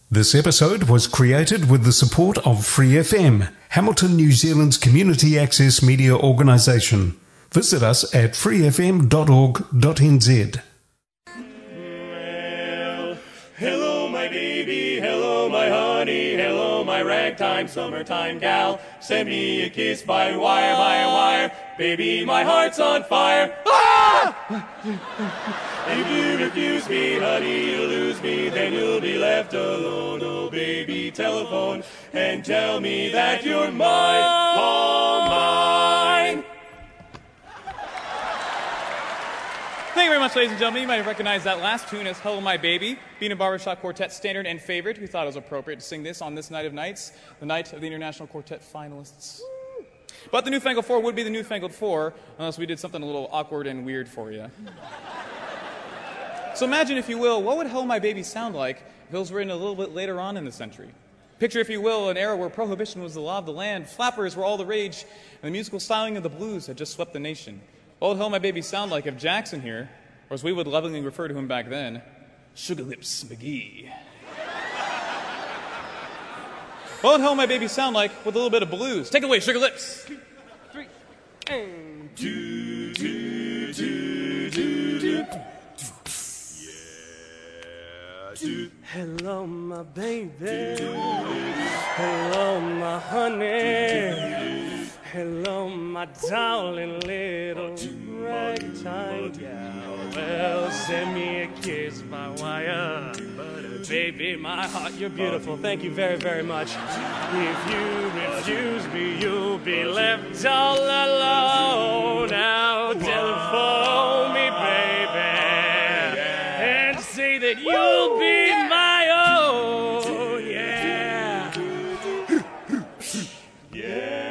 This episode was created with the support of Free FM, Hamilton, New Zealand's community access media organisation. Visit us at freefm.org.nz. Well, hello, my baby, hello, my honey, hello, my ragtime summertime gal. Send me a kiss by wire, baby, my heart's on fire. Ah! If you refuse me, honey, you'll lose me, then you'll be left alone. Oh, baby, telephone and tell me that you're mine, all mine. Thank you very much, ladies and gentlemen. You might have recognized that last tune as Hello, My Baby, being a barbershop quartet standard and favorite. We thought it was appropriate to sing this on this night of nights, the night of the International Quartet finalists. But the Newfangled Four would be the Newfangled Four unless we did something a little awkward and weird for you. So imagine, if you will, what would Hello, My Baby sound like if it was written a little bit later on in the century? Picture, if you will, an era where prohibition was the law of the land, flappers were all the rage, and the musical styling of the blues had just swept the nation. What would Hello, My Baby sound like if Jackson here, or as we would lovingly refer to him back then, Sugar Lips McGee? What would Hello, My Baby sound like with a little bit of blues? Take it away, Sugar Lips. 2, 3, and... Do, do, do, do, do. Hello, my baby. Hello, my honey. Hello, my darling little ragtime gal. Well, send me a kiss by wire. Baby, my heart, you're beautiful. Thank you very, very much. If you refuse me, you'll be left all alone. Now telephone me, baby, and say that you'll be my own. Yeah. Yeah.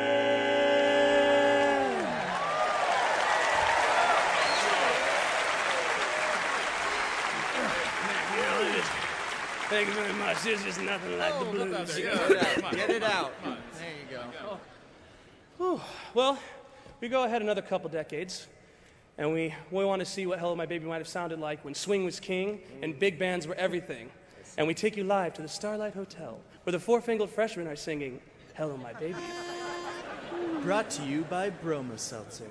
Thank you very much. There's just nothing like the blues. Get it out. There you go. Well, we go ahead another couple decades, and we want to see what Hello, My Baby might have sounded like when swing was king and big bands were everything. And we take you live to the Starlight Hotel, where the Four-Fingered Freshmen are singing Hello, My Baby. Brought to you by Bromo Seltzer.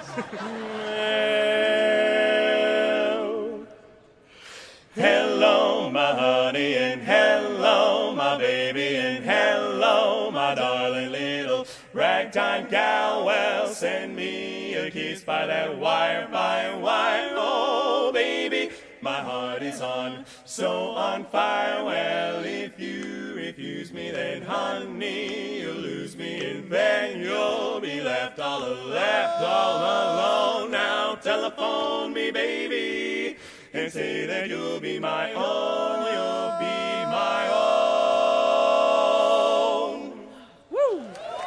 Hello, my honey, and hello, my baby, and hello, my darling little ragtime gal. Well, send me a kiss by that wire, oh, baby, my heart is so on fire. Well, if you refuse me, then honey, you'll lose me, and then you'll be left all alone. Now telephone me, baby, and say that you'll be my own, you'll be my own. Woo!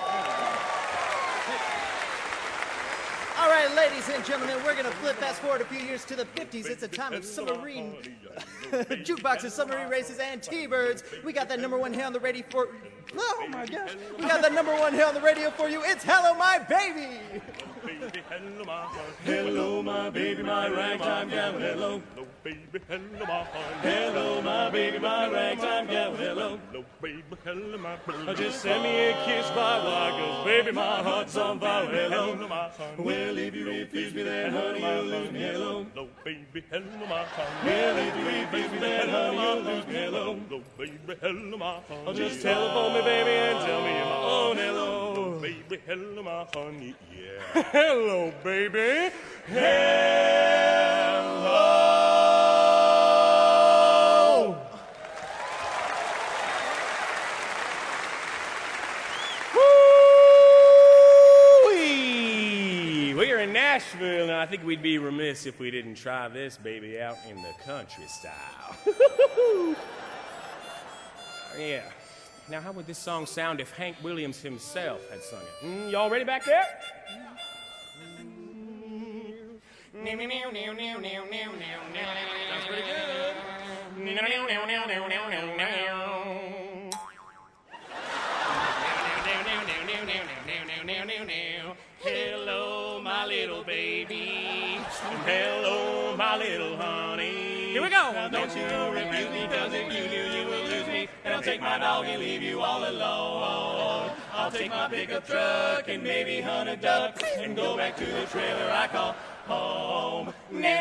All right, ladies and gentlemen, we're going to fast forward a few years to the 50s. It's a time of submarine jukeboxes, submarine races, and T-birds. We got that number one hit on the radio for... Oh, my gosh. We got that number one hit on the radio for you. It's Hello, My Baby. Hello, my heart. Hello, my baby, my ragtime gal. Hello, baby, hello, my heart. Hello, my baby, my ragtime gal. Hello, baby, hello, my baby. Just send me a kiss by wire, 'cause baby, my heart's on fire. Hello, my heart. Well, if you refuse me, then honey, you'll lose me. Hello, baby, hello, my heart. Well, if you refuse me, then honey, you'll lose me. Hello, baby, hello, my heart. Just telephone me, baby, and tell me you're my own. Hello, baby, hello, my honey. Yeah. hello, baby. Hello. Woo-wee! We are in Nashville, and I think we'd be remiss if we didn't try this baby out in the country style. Yeah. Now, how would this song sound if Hank Williams himself had sung it? Y'all ready back there? Sounds pretty good. Hello, my little baby. Hello, my little honey. Here we go. Now don't you refuse me, 'cause if you do, you will lose me. I'll take my dog and leave you all alone. I'll take my pickup truck and maybe hunt a duck and go back to the trailer I call home.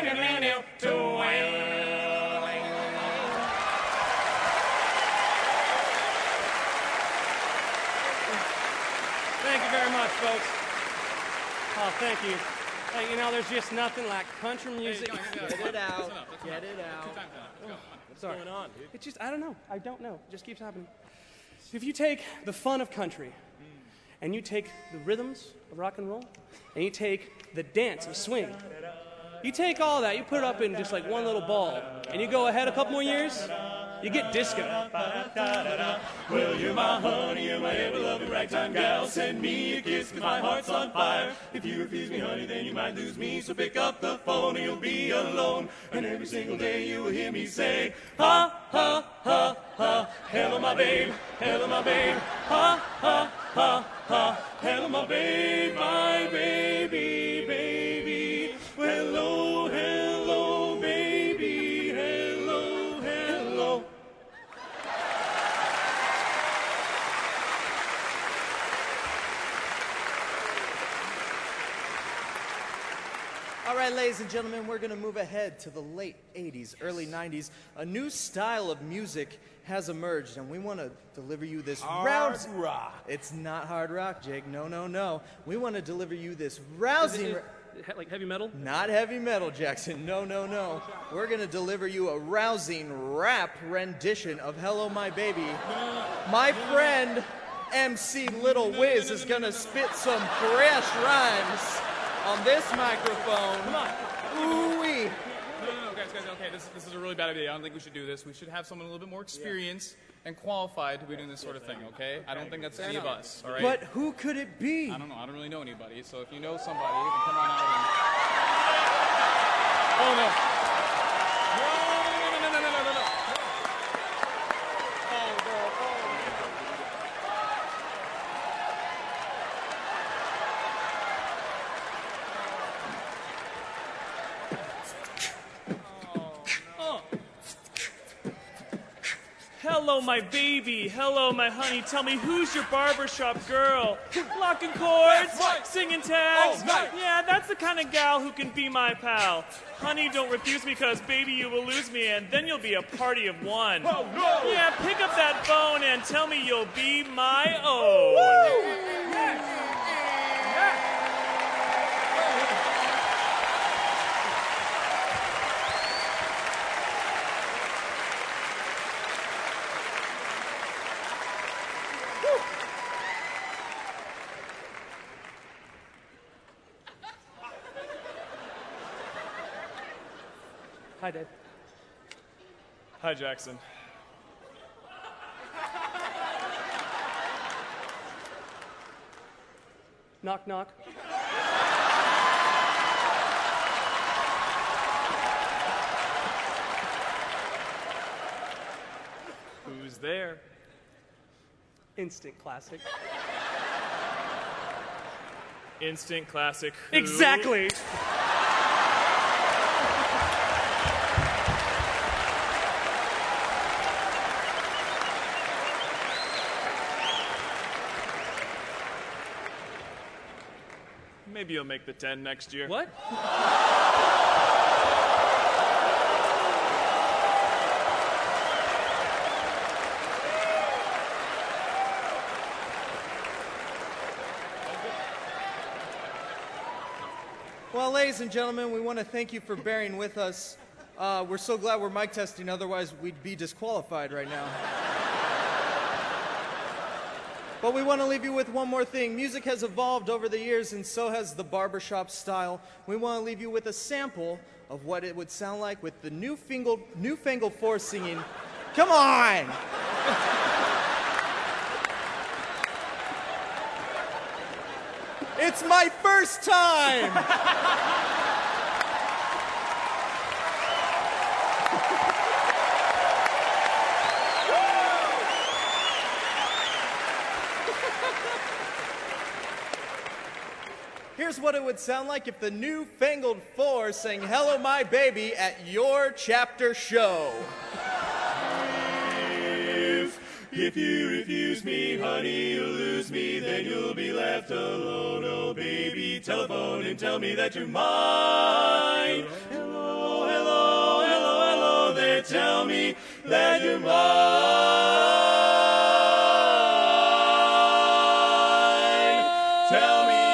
Thank you very much, folks. Oh, thank you. Hey, you know, there's just nothing like country music. Get it out. Get it out. What's going on, dude? It's just, I don't know. I don't know. It just keeps happening. If you take the fun of country, and you take the rhythms of rock and roll, and you take the dance of swing, you take all that, you put it up in just like one little ball, and you go ahead a couple more years, you get disco. Well, you're my honey, you're my ever-loving ragtime gal. Send me a kiss, 'cause my heart's on fire. If you refuse me, honey, then you might lose me. So pick up the phone and you'll be alone. And every single day you will hear me say, ha, ha, ha, ha. Hello, my babe, hello, my babe. Ha, ha, ha, ha. Hello, my babe, my baby, baby. Hello, hello, baby. Hello, hello. All right, ladies and gentlemen, we're going to move ahead to the late 80s, early 90s. A new style of music has emerged, and we want to deliver you this Hard rock. It's not hard rock, Jake. No, no, no. We want to deliver you this rousing... Like heavy metal? Not heavy metal, Jackson. No, no, no. We're going to deliver you a rousing rap rendition of Hello, My Baby. My friend, MC Little Wiz, is going to spit some fresh rhymes on this microphone. Come on. Ooh-wee. No, guys, okay, this is a really bad idea. I don't think we should do this. We should have someone a little bit more experienced and qualified to be doing this sort of thing, okay? I don't think that's any of us, all right? But who could it be? I don't know. I don't really know anybody. So if you know somebody, you can come on out and... Oh, no. No. Hello, my baby. Hello, my honey. Tell me, who's your barbershop girl? Locking chords, singing tags. Yeah, that's the kind of gal who can be my pal. Honey, don't refuse me, because baby, you will lose me, and then you'll be a party of one. Oh, no. Yeah, pick up that phone and tell me you'll be my own. Hi, Dave. Hi, Jackson. Knock, knock. Who's there? Instant classic. Instant classic. Who? Exactly. Maybe you'll make the 10 next year. What? Well, ladies and gentlemen, we want to thank you for bearing with us. We're so glad we're mic testing, otherwise we'd be disqualified right now. But we want to leave you with one more thing. Music has evolved over the years, and so has the barbershop style. We want to leave you with a sample of what it would sound like with the newfangled Four singing, "Come on!" It's my first time! Here's what it would sound like if the newfangled Four sang "Hello, My Baby" at your chapter show. If you refuse me, honey, you'll lose me, then you'll be left alone. Oh, baby, telephone and tell me that you're mine. Hello, hello, hello, hello there, tell me that you're mine. Tell me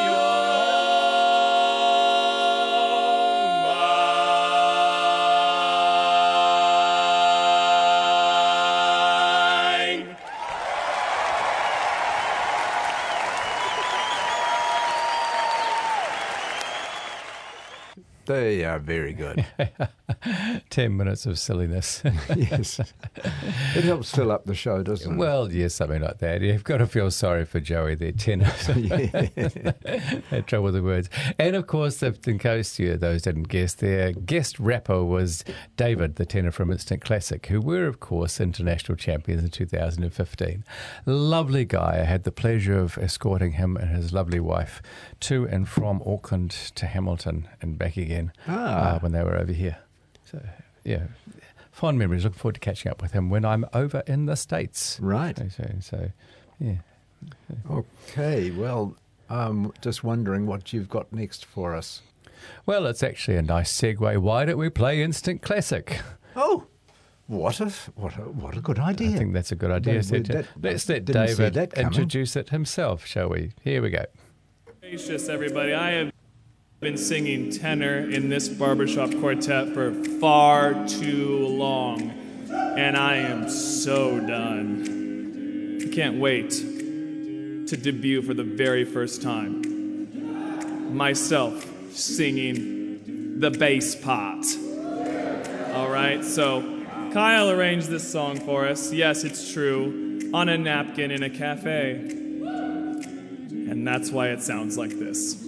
They are very good. 10 minutes of silliness. Yes. It helps fill up the show, doesn't it? Well, yes, something like that. You've got to feel sorry for Joey there, tenor. Had trouble with the words. And, of course, in case those didn't guess, their guest rapper was David, the tenor from Instant Classic, who were, of course, international champions in 2015. Lovely guy. I had the pleasure of escorting him and his lovely wife to and from Auckland to Hamilton and back again when they were over here. So, yeah, fond memories. Looking forward to catching up with him when I'm over in the States. Right. So yeah. Okay, well, just wondering what you've got next for us. Well, it's actually a nice segue. Why don't we play Instant Classic? Oh, what a good idea. I think that's a good idea. Let's let David introduce it himself, shall we? Here we go. Gracious, everybody. I have been singing tenor in this barbershop quartet for far too long, and I am so done. I can't wait to debut for the very first time. Myself singing the bass part. All right, so Kyle arranged this song for us. Yes, it's true, on a napkin in a cafe. And that's why it sounds like this.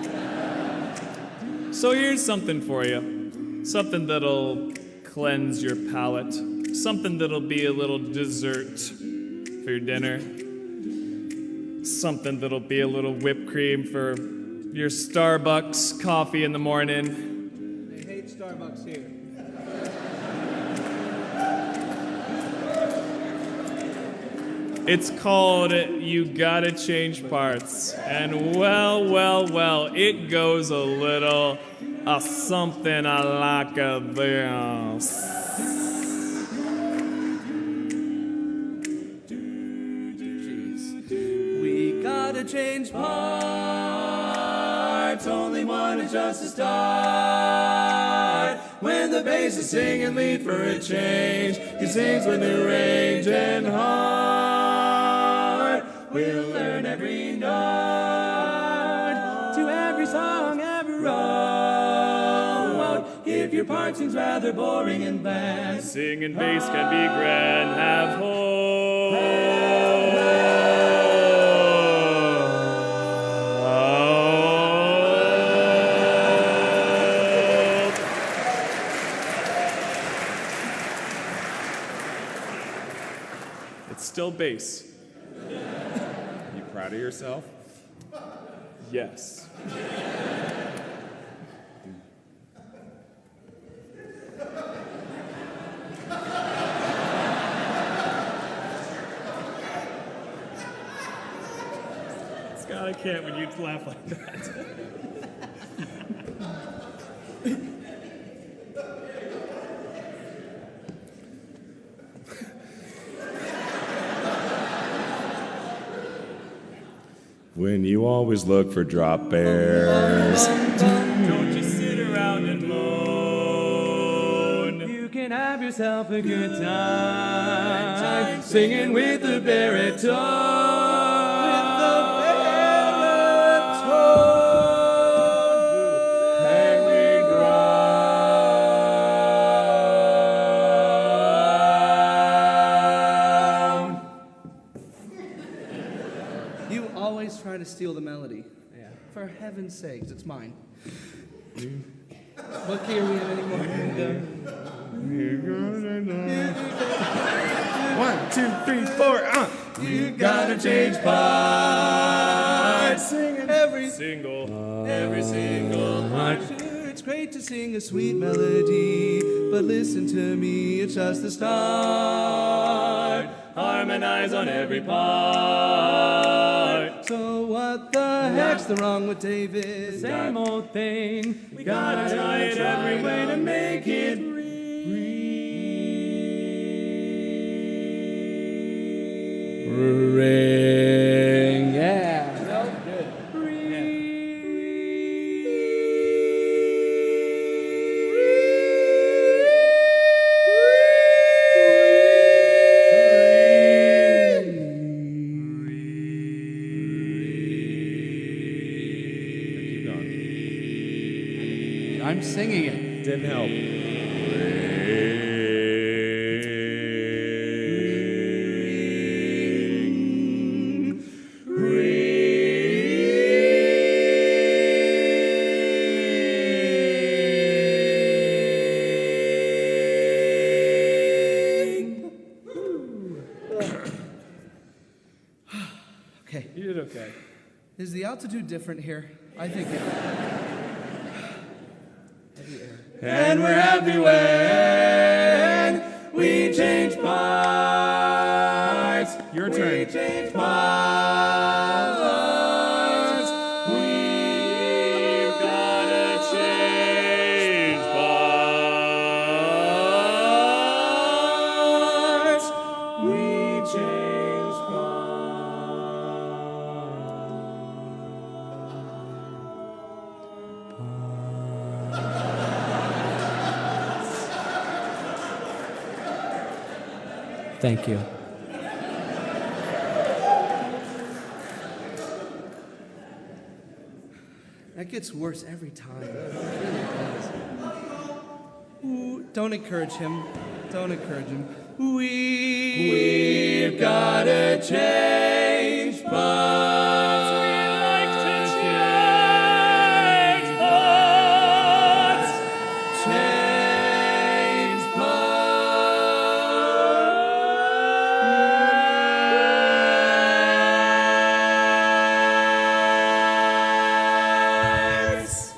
So here's something for you. Something that'll cleanse your palate. Something that'll be a little dessert for your dinner. Something that'll be a little whipped cream for your Starbucks coffee in the morning. They hate Starbucks here. It's called You Gotta Change Parts. And well, it goes a little something like this. We gotta change parts, only one is just a start. When the bass is singing lead for a change, he sings with new range and heart. We'll learn every note to every song ever wrote. If your part seems rather boring and bland, Singing bass can be grand, have hope. It's still bass. You proud of yourself? Yes. Scott, I can't when you laugh like that. When you always look for drop bears. Don't just sit around and moan. you can have yourself a good time, singing with the baritone. Try to steal the melody. Yeah. For heaven's sakes, it's mine. What key are we in anymore? 1, 2, 3, 4. You gotta change parts. Singing every single part. Sure, it's great to sing a sweet melody, but listen to me, it's just the start. Our harmonize on every part. So what the heck's the wrong with David? Same old thing. We gotta try it every way to make it Ring. Yeah. No, good. I'm singing it. Didn't help. Okay. You did okay. Is the altitude different here? I think it. Heavy air. And we're happy when we change parts. Your turn. We change parts. We've gotta change parts. We change Thank you. That gets worse every time. It really does. Ooh, don't encourage him. Don't encourage him. We've gotta change parts. We like to change parts. Change parts.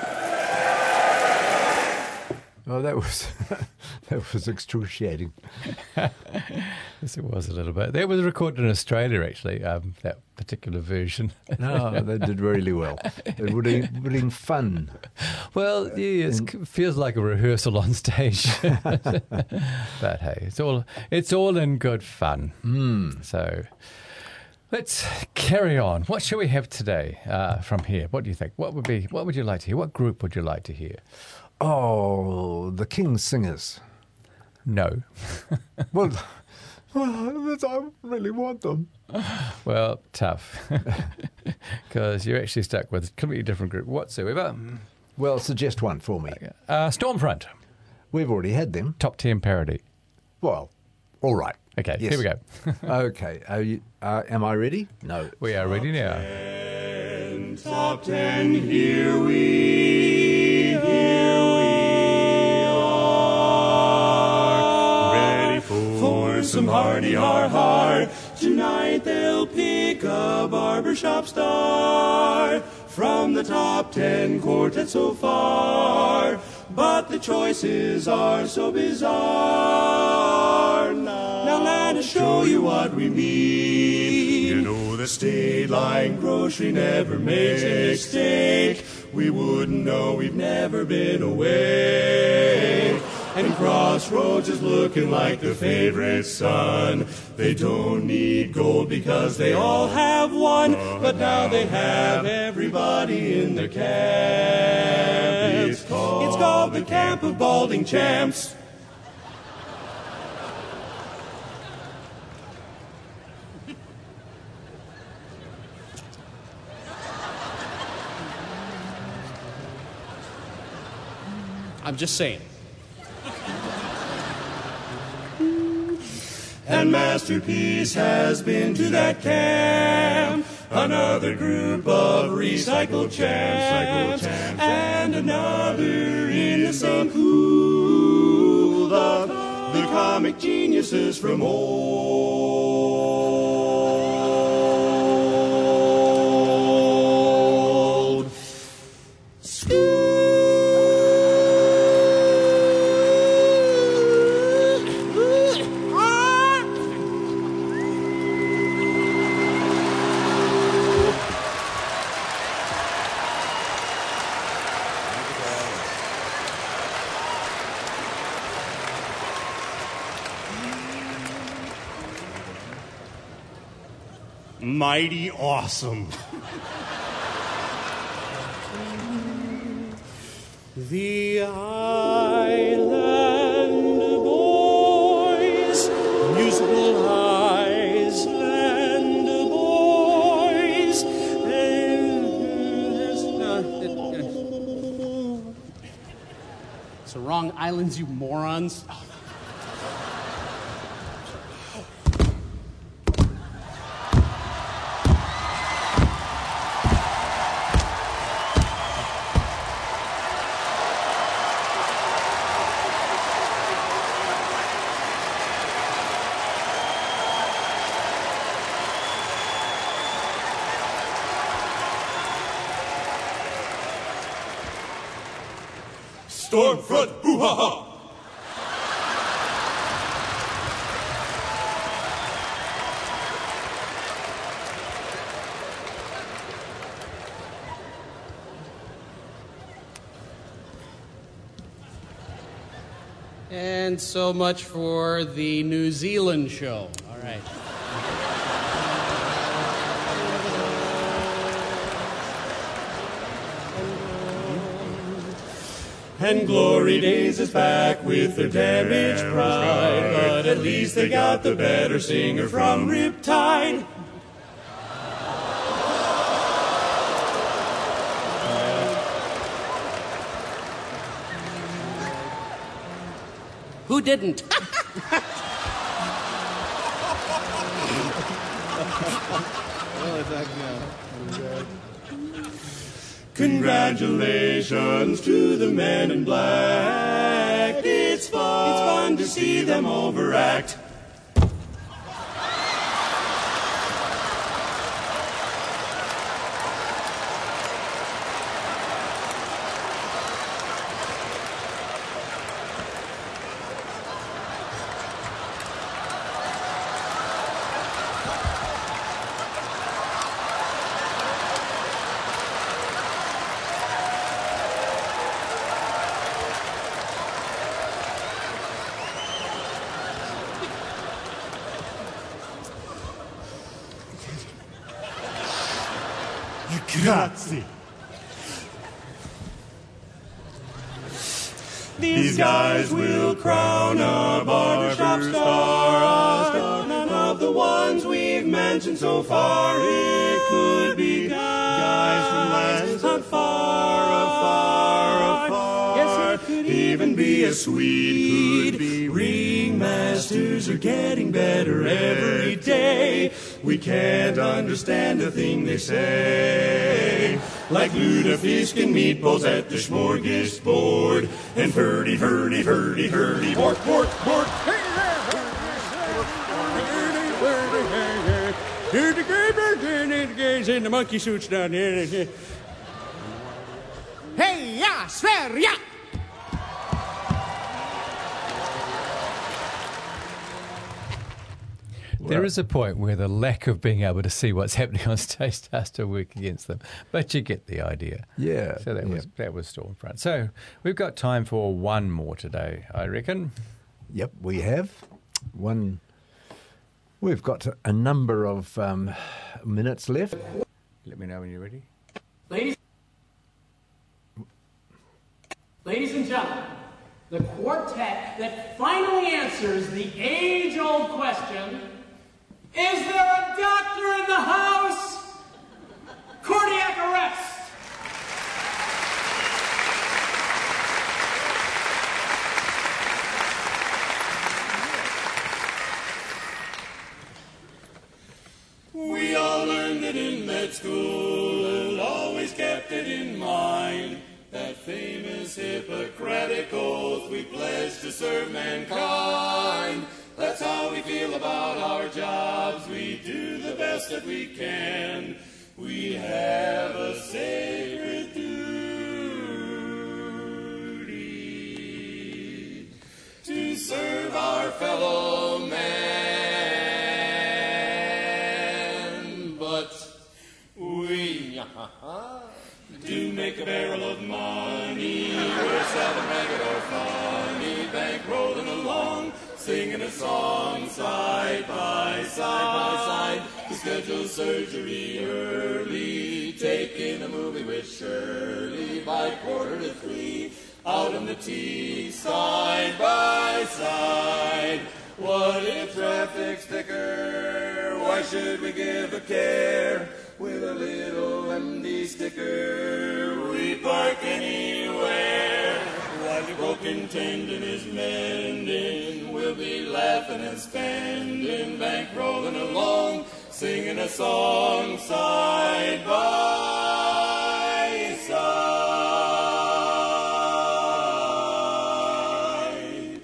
Oh, that was that was excruciating. Yes, it was a little bit. That was recorded in Australia, actually, that particular version. No, they did really well. It would have been fun. Well, yeah, it feels like a rehearsal on stage. But hey, it's all in good fun. So let's carry on. What shall we have today from here? What do you think? What would you like to hear? What group would you like to hear? Oh, the King's Singers. No. Well, I really want them. Well, tough. Because you're actually stuck with a completely different group whatsoever. Well, suggest one for me. Stormfront. We've already had them. Top 10 parody. Well, all right. Okay, Yes. here we go. Okay. Am I ready? No. We are ready now. Top 10, here we are. Ready for some hearty har. Tonight they'll pick a barbershop star from the top 10 quartet so far. But the choices are so bizarre. Now let us show you what we mean. You know the State Line Grocery never makes a mistake. We wouldn't know we've never been away. And Crossroads is looking like the favorite son. They don't need gold because they all have one. But now they have everybody in their camp. It's called the Camp of Balding Champs. I'm just saying. And Masterpiece has been to that camp. Another group of recycled champs. And another in the same pool. The comic geniuses from old school. mighty awesome. The Island Boys, musical Island Boys. It's the wrong islands, you morons. Stormfront, hoo-ha-ha! And so much for the New Zealand show. All right. And Glory Days is back with their damaged pride, but at least they got the better singer from Riptide. Who didn't? Congratulations to the men in black. It's fun to see them overact. Grazie. These guys will crown a barbershop star. None of the ones we've mentioned so far. It could be guys from lands not far. Yes, it could even be a Swede. Could be ringmasters are getting better every day. We can't understand a thing they say. Like lutefisk and meatballs at the smorgasbord. And hurdy, bork, bork, bork. In the monkey suits down here. Hey, ya, Sverige! There is a point where the lack of being able to see what's happening on stage starts to work against them, but you get the idea. Yeah. So that was Stormfront. So we've got time for one more today, I reckon. Yep, we have one. We've got a number of minutes left. Let me know when you're ready. Ladies and gentlemen, the quartet that finally answers the age-old question, is there a doctor in the house? Cardiac arrest. We all learned it in med school, always kept it in mind. That famous Hippocratic oath we pledge to serve mankind. That's how we feel about our jobs. We do the best that we can. We have a sacred duty to serve our fellow man. But we do make a barrel of money. We're seldom ragged or funny, bankrolling along, singing a song side by side. to schedule surgery early. Taking a movie with Shirley by 2:45. Out on the T, side by side. What if traffic's thicker? Why should we give a care? With a little empty sticker, we park anywhere. While your broken tendon is mending, we'll be laughing and spending, bankrolling along, singing a song side by side.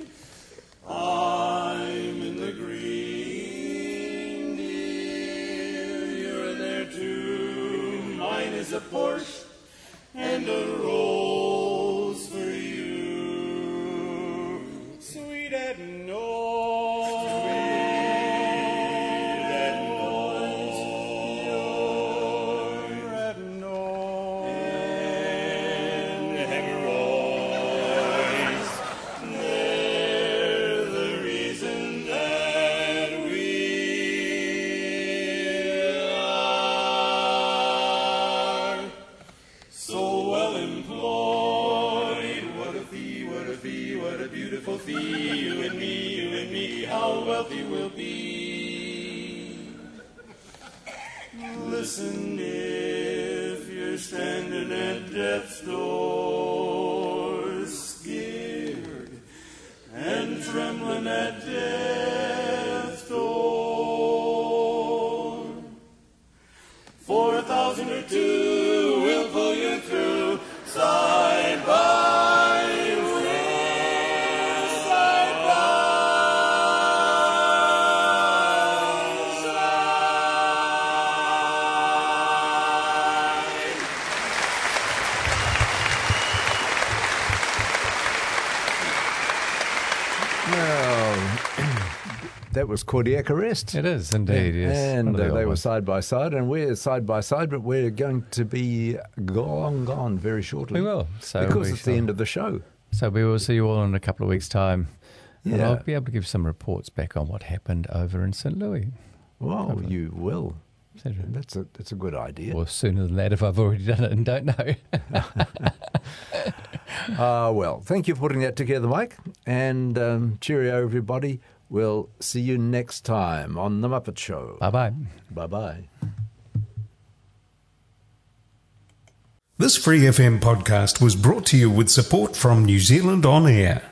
I'm in the green, dear, you're in there too. Mine is a Porsche and a rose for you. Sweet and you and me, how wealthy we'll be. Listen, if you're standing at death's door, scared and trembling at death's door, 4,000 or two will pull you through, side by That was Cardiac Arrest. It is indeed, yes. And they were side by side, and we're side by side, but we're going to be gone very shortly. We will. So because it's the end of the show. So we will see you all in a couple of weeks' time. Yeah. And I'll be able to give some reports back on what happened over in St. Louis. Well, Hopefully. you will. That's a good idea. Or sooner than that if I've already done it and don't know. Well, thank you for putting that together, Mike. And cheerio, everybody. We'll see you next time on The Muppet Show. Bye-bye. Bye-bye. This Free FM podcast was brought to you with support from New Zealand On Air.